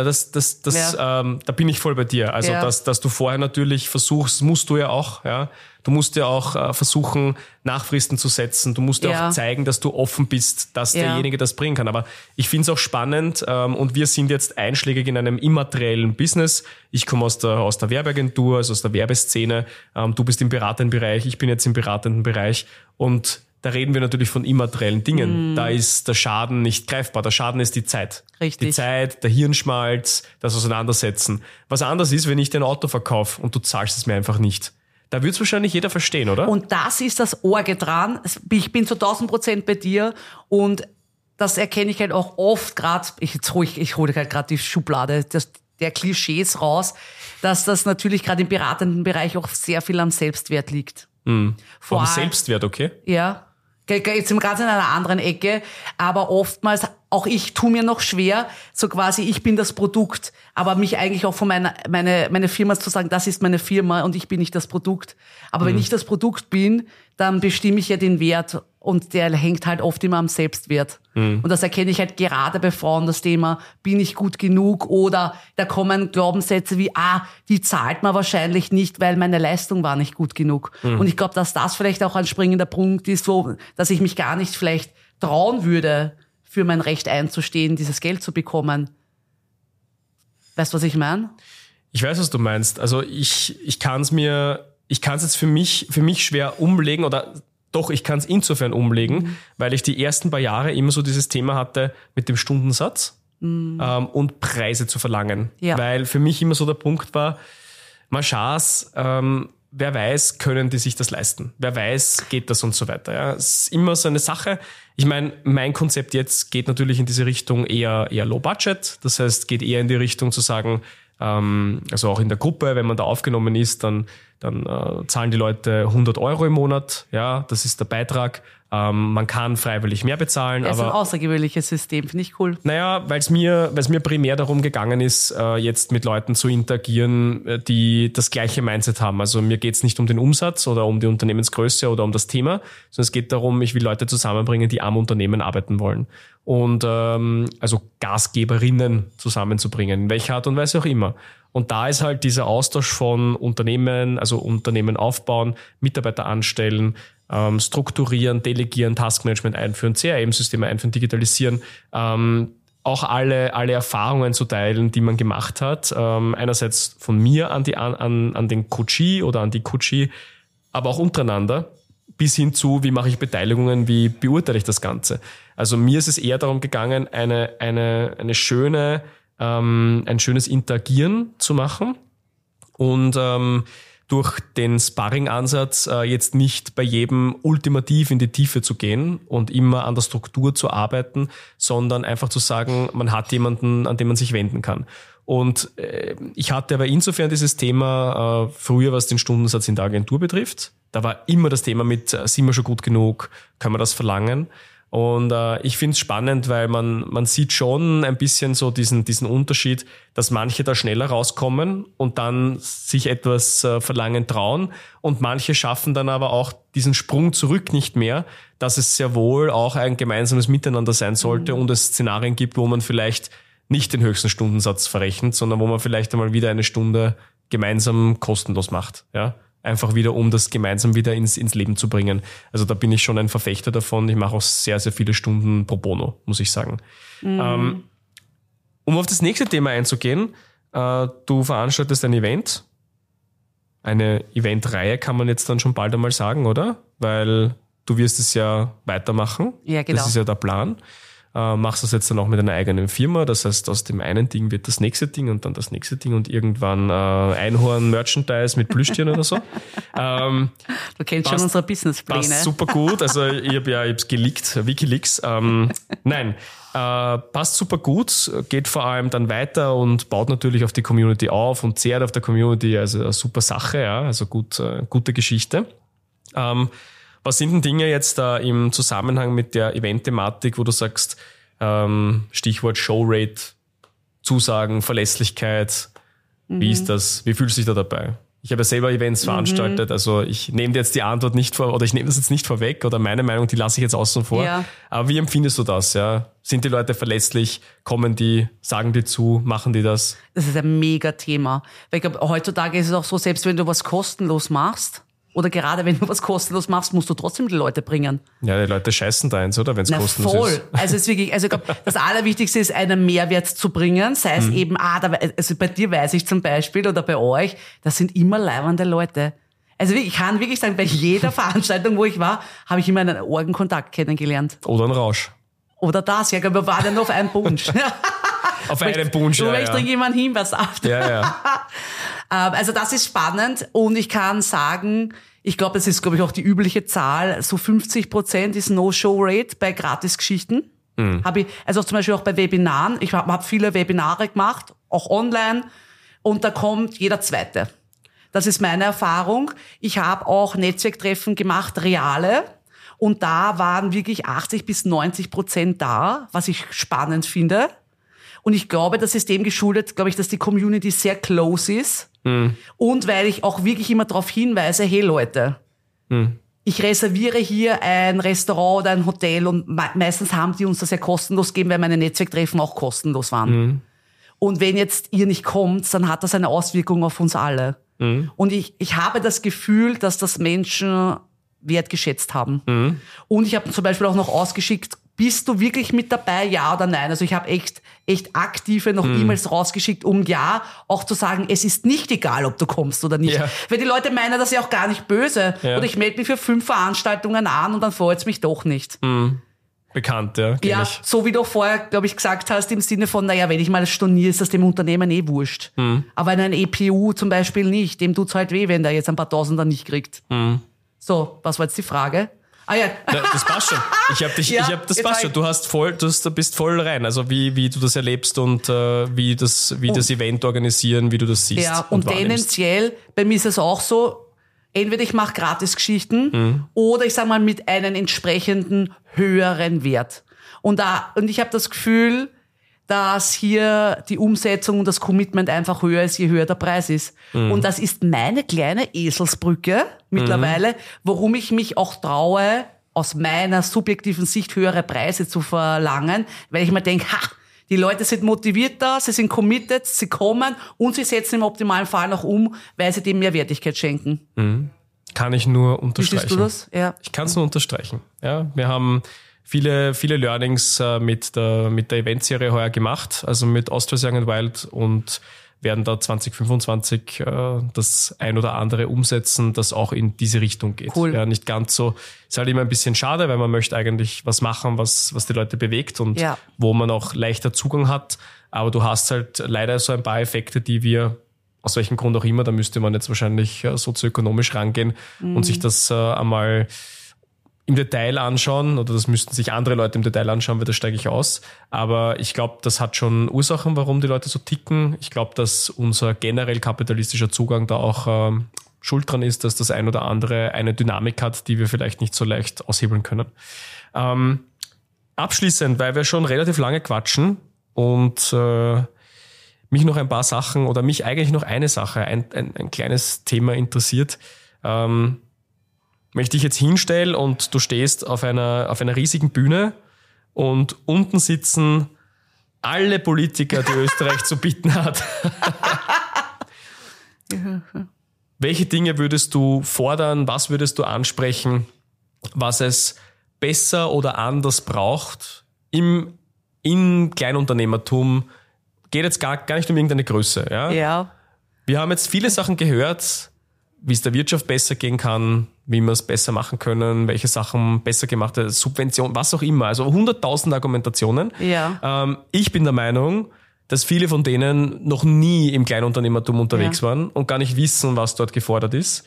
da bin ich voll bei dir. Also, dass du vorher natürlich versuchst, musst du ja auch, ja. Du musst ja auch versuchen, Nachfristen zu setzen. Du musst ja auch zeigen, dass du offen bist, dass derjenige das bringen kann. Aber ich finde es auch spannend, und wir sind jetzt einschlägig in einem immateriellen Business. Ich komme aus der Werbeagentur, also aus der Werbeszene. Du bist im beratenden Bereich, ich bin jetzt im beratenden Bereich. Und da reden wir natürlich von immateriellen Dingen. Da ist der Schaden nicht greifbar. Der Schaden ist die Zeit. Richtig. Die Zeit, der Hirnschmalz, das Auseinandersetzen. Was anders ist, wenn ich dir ein Auto verkaufe und du zahlst es mir einfach nicht. Da wird es wahrscheinlich jeder verstehen, oder? Und das ist das Orge dran. Ich bin zu 1000% bei dir und das erkenne ich halt auch oft gerade, ich hole halt gerade die Schublade der Klischees raus, dass das natürlich gerade im beratenden Bereich auch sehr viel am Selbstwert liegt. Am Selbstwert, okay? Ja. Jetzt sind wir gerade in einer anderen Ecke, aber oftmals, auch ich tue mir noch schwer, so quasi, ich bin das Produkt, aber mich eigentlich auch von meine Firma zu sagen, das ist meine Firma und ich bin nicht das Produkt. Aber wenn ich das Produkt bin, dann bestimme ich ja den Wert und der hängt halt oft immer am Selbstwert. Und das erkenne ich halt gerade bei Frauen, das Thema, bin ich gut genug oder da kommen Glaubenssätze wie, die zahlt man wahrscheinlich nicht, weil meine Leistung war nicht gut genug. Und ich glaube, dass das vielleicht auch ein springender Punkt ist, so, dass ich mich gar nicht vielleicht trauen würde, für mein Recht einzustehen, dieses Geld zu bekommen. Weißt du, was ich meine? Ich weiß, was du meinst. Also ich kann es jetzt für mich schwer umlegen oder doch, ich kann es insofern umlegen, weil ich die ersten paar Jahre immer so dieses Thema hatte mit dem Stundensatz und Preise zu verlangen. Ja. Weil für mich immer so der Punkt war, Marschas, wer weiß, können die sich das leisten? Wer weiß, geht das und so weiter? Ja, es ist immer so eine Sache. Ich meine, mein Konzept jetzt geht natürlich in diese Richtung eher low budget. Das heißt, geht eher in die Richtung zu sagen, also auch in der Gruppe, wenn man da aufgenommen ist, dann dann zahlen die Leute 100 Euro im Monat, ja, das ist der Beitrag. Man kann freiwillig mehr bezahlen. Das ist ein außergewöhnliches System, finde ich cool. Naja, weil es mir primär darum gegangen ist, jetzt mit Leuten zu interagieren, die das gleiche Mindset haben. Also mir geht es nicht um den Umsatz oder um die Unternehmensgröße oder um das Thema, sondern es geht darum, ich will Leute zusammenbringen, die am Unternehmen arbeiten wollen. Und also Gastgeberinnen zusammenzubringen, in welcher Art und Weise auch immer. Und da ist halt dieser Austausch von Unternehmen, also Unternehmen aufbauen, Mitarbeiter anstellen, strukturieren, delegieren, Taskmanagement einführen, CRM-Systeme einführen, digitalisieren, auch alle Erfahrungen zu teilen, die man gemacht hat. Einerseits von mir an den Coachee oder an die Coachee, aber auch untereinander, bis hin zu, wie mache ich Beteiligungen, wie beurteile ich das Ganze. Also mir ist es eher darum gegangen, ein schönes Interagieren zu machen und durch den Sparring-Ansatz jetzt nicht bei jedem ultimativ in die Tiefe zu gehen und immer an der Struktur zu arbeiten, sondern einfach zu sagen, man hat jemanden, an den man sich wenden kann. Und ich hatte aber insofern dieses Thema früher, was den Stundensatz in der Agentur betrifft. Da war immer das Thema mit, sind wir schon gut genug, können wir das verlangen? Und ich finde es spannend, weil man sieht schon ein bisschen so diesen Unterschied, dass manche da schneller rauskommen und dann sich etwas verlangen trauen und manche schaffen dann aber auch diesen Sprung zurück nicht mehr, dass es sehr wohl auch ein gemeinsames Miteinander sein sollte und es Szenarien gibt, wo man vielleicht nicht den höchsten Stundensatz verrechnet, sondern wo man vielleicht einmal wieder eine Stunde gemeinsam kostenlos macht, ja. Einfach wieder, um das gemeinsam wieder ins Leben zu bringen. Also da bin ich schon ein Verfechter davon. Ich mache auch sehr, sehr viele Stunden pro bono, muss ich sagen. Um auf das nächste Thema einzugehen, du veranstaltest ein Event. Eine Eventreihe kann man jetzt dann schon bald einmal sagen, oder? Weil du wirst es ja weitermachen. Ja, genau. Das ist ja der Plan. Machst das jetzt dann auch mit einer eigenen Firma, das heißt, aus dem einen Ding wird das nächste Ding und dann das nächste Ding und irgendwann Einhorn-Merchandise mit Plüschtieren oder so. Du kennst schon unsere Businesspläne. Passt super gut, also ich hab's geleakt, WikiLeaks. Nein, passt super gut, geht vor allem dann weiter und baut natürlich auf die Community auf und zehrt auf der Community, also eine super Sache, ja, also gute Geschichte. Was sind denn Dinge jetzt da im Zusammenhang mit der Event-Thematik, wo du sagst, Stichwort Showrate, Zusagen, Verlässlichkeit, wie ist das? Wie fühlst du dich da dabei? Ich habe ja selber Events veranstaltet, also ich nehme dir jetzt die Antwort nicht vor, oder ich nehme das jetzt nicht vorweg, oder meine Meinung, die lasse ich jetzt außen vor. Ja. Aber wie empfindest du das? Ja? Sind die Leute verlässlich? Kommen die? Sagen die zu? Machen die das? Das ist ein mega Thema. Weil ich glaube, heutzutage ist es auch so, selbst wenn du was kostenlos machst, oder gerade wenn du was kostenlos machst, musst du trotzdem die Leute bringen. Ja, die Leute scheißen da eins, oder? Wenn es kostenlos voll. ist. Also es ist wirklich, also ich glaube, das Allerwichtigste ist, einen Mehrwert zu bringen. Sei es eben, also bei dir weiß ich zum Beispiel, oder bei euch, das sind immer leibende Leute. Also ich kann wirklich sagen, bei jeder Veranstaltung, wo ich war, habe ich immer einen Orgenkontakt kennengelernt. Oder einen Rausch. Oder das, ja, wir waren ja nur auf einen Punsch. Auf einen Punsch, ja. Ich trinke immer einen Himbeersaft. Ja. Also das ist spannend und ich kann sagen, ich glaube, das ist, glaube ich, auch die übliche Zahl, so 50% ist No-Show-Rate bei Gratisgeschichten. Also zum Beispiel auch bei Webinaren. Ich habe viele Webinare gemacht, auch online, und da kommt jeder Zweite. Das ist meine Erfahrung. Ich habe auch Netzwerktreffen gemacht, reale, und da waren wirklich 80-90% da, was ich spannend finde. Und ich glaube, das ist dem geschuldet, glaube ich, dass die Community sehr close ist. Und weil ich auch wirklich immer darauf hinweise, hey Leute, ich reserviere hier ein Restaurant oder ein Hotel und meistens haben die uns das ja kostenlos gegeben, weil meine Netzwerktreffen auch kostenlos waren. Und wenn jetzt ihr nicht kommt, dann hat das eine Auswirkung auf uns alle. Und ich habe das Gefühl, dass das Menschen wertgeschätzt haben. Und ich habe zum Beispiel auch noch ausgeschickt, bist du wirklich mit dabei, ja oder nein? Also ich habe echt aktive noch E-Mails rausgeschickt, um ja auch zu sagen, es ist nicht egal, ob du kommst oder nicht. Ja. Weil die Leute meinen das ja auch gar nicht böse. Ja. Oder ich melde mich für 5 Veranstaltungen an und dann freut es mich doch nicht. Bekannt, ja. Ja, so wie du vorher, glaube ich, gesagt hast, im Sinne von, naja, wenn ich mal storniere, ist das dem Unternehmen eh wurscht. Aber in einem EPU zum Beispiel nicht. Dem tut's halt weh, wenn der jetzt ein paar Tausender nicht kriegt. So, was war jetzt die Frage? Ah ja. Das passt schon. Das passt schon. Du bist voll rein. Also wie du das erlebst und wie das Event organisieren, wie du das siehst. Ja, und tendenziell, bei mir ist es auch so, Entweder ich mache Gratisgeschichten oder ich sage mal mit einem entsprechenden höheren Wert. Und ich habe das Gefühl, dass hier die Umsetzung und das Commitment einfach höher ist, je höher der Preis ist. Und das ist meine kleine Eselsbrücke mittlerweile, warum ich mich auch traue, aus meiner subjektiven Sicht höhere Preise zu verlangen, weil ich mir denke, die Leute sind motiviert da, sie sind committed, sie kommen und sie setzen im optimalen Fall noch um, weil sie dem mehr Wertigkeit schenken. Kann ich nur unterstreichen. Wie siehst du das? Ja. Ich kann es nur unterstreichen. Ja, wir haben viele Learnings mit der Eventserie heuer gemacht, also mit Austria's Young and Wild, und werden da 2025 das ein oder andere umsetzen, das auch in diese Richtung geht. Cool. Ja, nicht ganz so. Ist halt immer ein bisschen schade, weil man möchte eigentlich was machen, was die Leute bewegt und wo man auch leichter Zugang hat. Aber du hast halt leider so ein paar Effekte, die wir, aus welchem Grund auch immer, da müsste man jetzt wahrscheinlich sozioökonomisch rangehen und sich das einmal im Detail anschauen, oder das müssten sich andere Leute im Detail anschauen, weil da steige ich aus. Aber ich glaube, das hat schon Ursachen, warum die Leute so ticken. Ich glaube, dass unser generell kapitalistischer Zugang da auch schuld dran ist, dass das ein oder andere eine Dynamik hat, die wir vielleicht nicht so leicht aushebeln können. Abschließend, weil wir schon relativ lange quatschen und mich noch ein paar Sachen oder mich eigentlich noch eine Sache, ein kleines Thema interessiert, wenn ich dich jetzt hinstelle und du stehst auf einer riesigen Bühne und unten sitzen alle Politiker, die Österreich zu bieten hat. Welche Dinge würdest du fordern? Was würdest du ansprechen, was es besser oder anders braucht im Kleinunternehmertum? Geht jetzt gar nicht um irgendeine Größe. Ja. Wir haben jetzt viele Sachen gehört, wie es der Wirtschaft besser gehen kann, wie wir es besser machen können, welche Sachen besser gemacht werden, Subvention, was auch immer. Also 100.000 Argumentationen. Ja. Ich bin der Meinung, dass viele von denen noch nie im Kleinunternehmertum unterwegs waren und gar nicht wissen, was dort gefordert ist.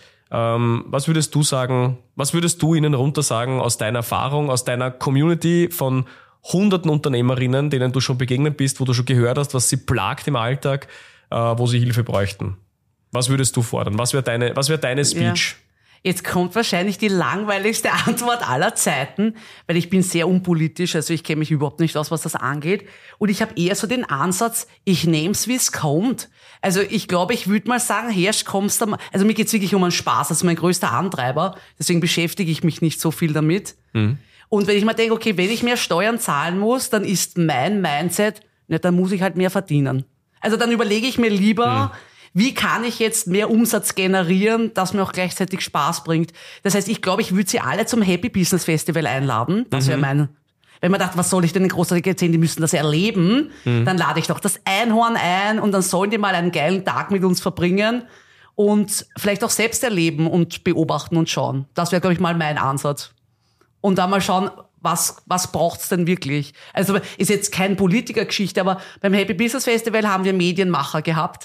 Was würdest du sagen, was würdest du ihnen runter sagen aus deiner Erfahrung, aus deiner Community von hunderten Unternehmerinnen, denen du schon begegnet bist, wo du schon gehört hast, was sie plagt im Alltag, wo sie Hilfe bräuchten? Was würdest du fordern? Was wäre deine Speech? Ja. Jetzt kommt wahrscheinlich die langweiligste Antwort aller Zeiten, weil ich bin sehr unpolitisch, also ich kenne mich überhaupt nicht aus, was das angeht. Und ich habe eher so den Ansatz, ich nehm's, wie es kommt. Also ich glaube, ich würde mal sagen, Herrsch, kommst du mal. Also mir geht's wirklich um einen Spaß, das ist mein größter Antreiber, deswegen beschäftige ich mich nicht so viel damit. Und wenn ich mal denke, okay, wenn ich mehr Steuern zahlen muss, dann ist mein Mindset, dann muss ich halt mehr verdienen. Also dann überlege ich mir lieber, wie kann ich jetzt mehr Umsatz generieren, das mir auch gleichzeitig Spaß bringt. Das heißt, ich glaube, ich würde sie alle zum Happy Business Festival einladen. Das wäre wenn man dachte, was soll ich denn großartig erzählen, die müssen das erleben, dann lade ich doch das Einhorn ein und dann sollen die mal einen geilen Tag mit uns verbringen und vielleicht auch selbst erleben und beobachten und schauen. Das wäre, glaube ich, mal mein Ansatz. Und dann mal schauen, was braucht's denn wirklich? Also ist jetzt keine Politikergeschichte, aber beim Happy Business Festival haben wir Medienmacher gehabt.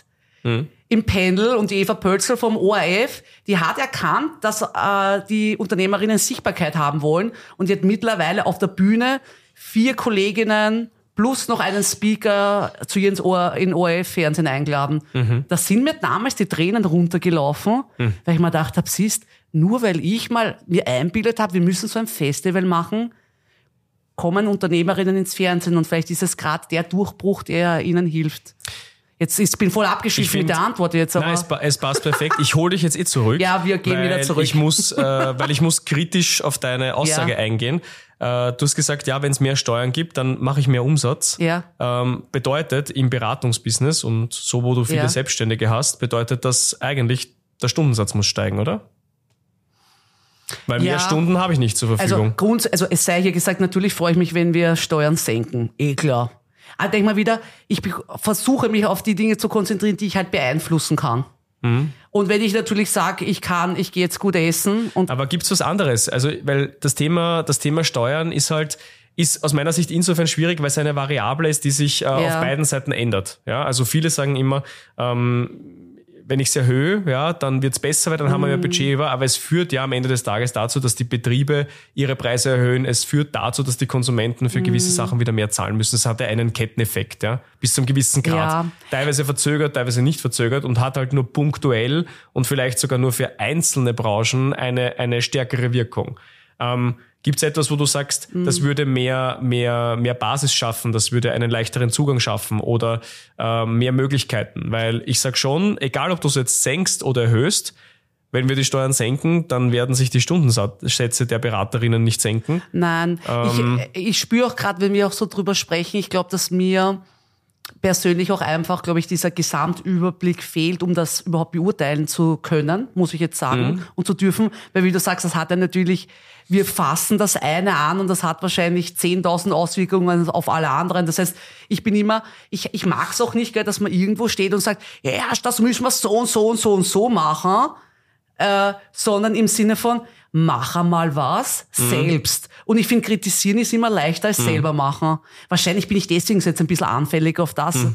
Im Panel, und die Eva Pölzl vom ORF, die hat erkannt, dass die Unternehmerinnen Sichtbarkeit haben wollen, und die hat mittlerweile auf der Bühne 4 Kolleginnen plus noch einen Speaker zu ihr in ORF-Fernsehen eingeladen. Da sind mir damals die Tränen runtergelaufen, weil ich mir gedacht habe, siehst, nur weil ich mal mir einbildet habe, wir müssen so ein Festival machen, kommen Unternehmerinnen ins Fernsehen, und vielleicht ist es gerade der Durchbruch, der ihnen hilft. Ich bin voll abgeschiffen mit der Antwort jetzt. Aber nein, es passt perfekt. Ich hole dich jetzt zurück. Ja, wir gehen wieder zurück. Ich muss kritisch auf deine Aussage eingehen. Du hast gesagt, ja, wenn es mehr Steuern gibt, dann mache ich mehr Umsatz. Ja. Bedeutet im Beratungsbusiness und so, wo du viele Selbstständige hast, bedeutet das eigentlich, der Stundensatz muss steigen, oder? Weil mehr Stunden habe ich nicht zur Verfügung. Also es sei hier gesagt, natürlich freue ich mich, wenn wir Steuern senken. Klar. Aber denk mal wieder, ich versuche mich auf die Dinge zu konzentrieren, die ich halt beeinflussen kann. Und wenn ich natürlich sage, ich gehe jetzt gut essen. Aber gibt's was anderes? Also, weil das Thema Steuern ist aus meiner Sicht insofern schwierig, weil es eine Variable ist, die sich auf beiden Seiten ändert. Ja, also viele sagen immer, wenn ich es erhöhe, ja, dann wird es besser, weil dann haben wir mehr Budget über. Aber es führt ja am Ende des Tages dazu, dass die Betriebe ihre Preise erhöhen. Es führt dazu, dass die Konsumenten für gewisse Sachen wieder mehr zahlen müssen. Es hat ja einen Ketteneffekt, ja, bis zu einem gewissen Grad. Ja. Teilweise verzögert, teilweise nicht verzögert und hat halt nur punktuell und vielleicht sogar nur für einzelne Branchen eine stärkere Wirkung. Gibt es etwas, wo du sagst, das würde mehr Basis schaffen, das würde einen leichteren Zugang schaffen oder mehr Möglichkeiten? Weil ich sag schon, egal ob du es jetzt senkst oder erhöhst, wenn wir die Steuern senken, dann werden sich die Stundensätze der Beraterinnen nicht senken. Nein, ich spüre auch gerade, wenn wir auch so drüber sprechen, ich glaube, dass mir persönlich auch einfach, glaube ich, dieser Gesamtüberblick fehlt, um das überhaupt beurteilen zu können, muss ich jetzt sagen, und zu dürfen. Weil wie du sagst, das hat ja natürlich, wir fassen das eine an und das hat wahrscheinlich 10.000 Auswirkungen auf alle anderen. Das heißt, ich mag es auch nicht, gell, dass man irgendwo steht und sagt, ja, das müssen wir so und so und so und so machen, sondern im Sinne von, mach einmal was selbst. Und ich finde, kritisieren ist immer leichter als selber machen. Wahrscheinlich bin ich deswegen jetzt ein bisschen anfällig auf das.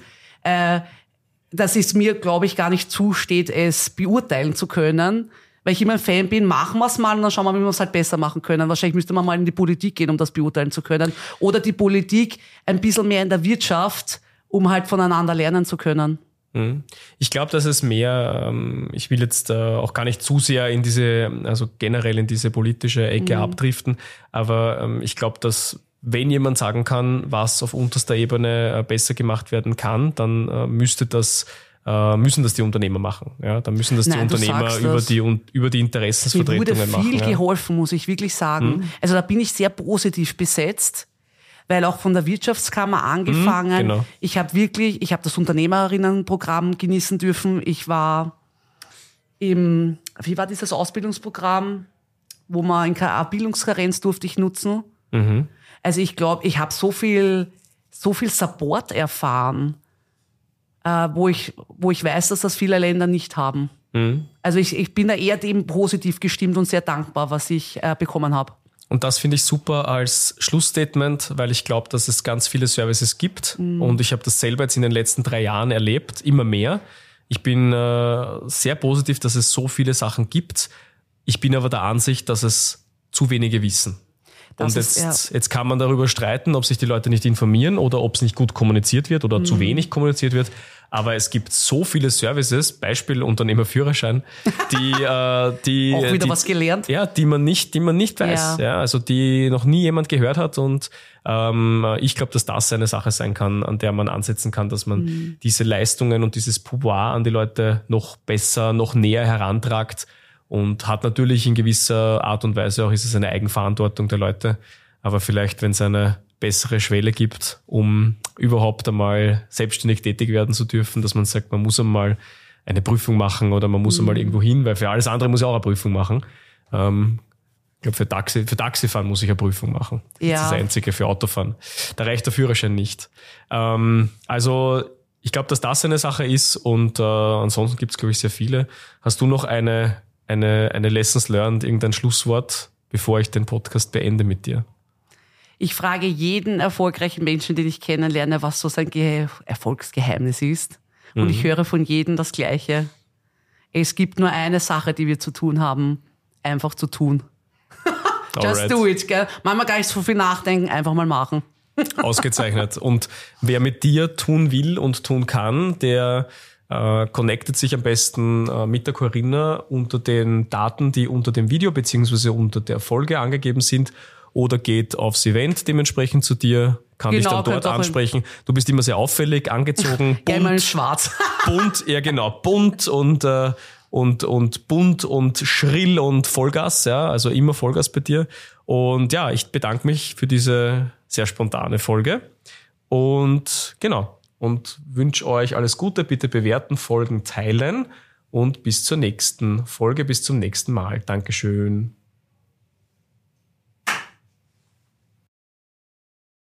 Dass es mir, glaube ich, gar nicht zusteht, es beurteilen zu können. Weil ich immer ein Fan bin, machen wir es mal und dann schauen wir, wie wir es halt besser machen können. Wahrscheinlich müsste man mal in die Politik gehen, um das beurteilen zu können. Oder die Politik ein bisschen mehr in der Wirtschaft, um halt voneinander lernen zu können. Ich glaube, dass es mehr, ich will jetzt auch gar nicht zu sehr in also generell in diese politische Ecke abdriften, aber ich glaube, dass wenn jemand sagen kann, was auf unterster Ebene besser gemacht werden kann, dann müssen das die Unternehmer machen. Ja, dann müssen das die Unternehmer über die Interessensvertretungen machen. Mir wurde viel geholfen, muss ich wirklich sagen. Also da bin ich sehr positiv besetzt. Weil auch von der Wirtschaftskammer angefangen, genau. Ich habe das Unternehmerinnenprogramm genießen dürfen. Ich war wie war dieses Ausbildungsprogramm, wo man in Bildungskarenz durfte ich nutzen. Also ich glaube, ich habe so viel Support erfahren, wo ich weiß, dass das viele Länder nicht haben. Also ich bin da eher dem positiv gestimmt und sehr dankbar, was ich bekommen habe. Und das finde ich super als Schlussstatement, weil ich glaube, dass es ganz viele Services gibt. Und ich habe das selber jetzt in den letzten 3 Jahren erlebt, immer mehr. Ich bin sehr positiv, dass es so viele Sachen gibt. Ich bin aber der Ansicht, dass es zu wenige wissen. Und jetzt kann man darüber streiten, ob sich die Leute nicht informieren oder ob es nicht gut kommuniziert wird oder zu wenig kommuniziert wird. Aber es gibt so viele Services, Beispiel Unternehmerführerschein, die auch wieder was gelernt. Ja, die man nicht weiß. Ja, also die noch nie jemand gehört hat. Und ich glaube, dass das eine Sache sein kann, an der man ansetzen kann, dass man diese Leistungen und dieses Pouvoir an die Leute noch besser, noch näher herantragt. Und hat natürlich in gewisser Art und Weise auch, ist es eine Eigenverantwortung der Leute. Aber vielleicht, wenn es eine bessere Schwelle gibt, um überhaupt einmal selbstständig tätig werden zu dürfen, dass man sagt, man muss einmal eine Prüfung machen oder man muss einmal irgendwo hin, weil für alles andere muss ich auch eine Prüfung machen. Ich glaube, für Taxifahren muss ich eine Prüfung machen. Das ist das Einzige, für Autofahren. Da reicht der Führerschein nicht. Also ich glaube, dass das eine Sache ist und ansonsten gibt es, glaube ich, sehr viele. Hast du noch eine Lessons learned, irgendein Schlusswort, bevor ich den Podcast beende mit dir? Ich frage jeden erfolgreichen Menschen, den ich kennenlerne, was so sein Erfolgsgeheimnis ist. Und ich höre von jedem das Gleiche. Es gibt nur eine Sache, die wir zu tun haben, einfach zu tun. Just do it, gell? Manchmal gar nicht so viel nachdenken, einfach mal machen. Ausgezeichnet. Und wer mit dir tun will und tun kann, der connectet sich am besten mit der Corinna unter den Daten, die unter dem Video beziehungsweise unter der Folge angegeben sind, oder geht aufs Event dementsprechend zu dir, kann dich dann dort ansprechen. Du bist immer sehr auffällig, angezogen, bunt. Mal in schwarz. Bunt, ja genau, bunt und bunt und schrill und Vollgas, ja, also immer Vollgas bei dir. Und ja, ich bedanke mich für diese sehr spontane Folge und genau. Und wünsche euch alles Gute, bitte bewerten, folgen, teilen und bis zur nächsten Folge, bis zum nächsten Mal. Dankeschön.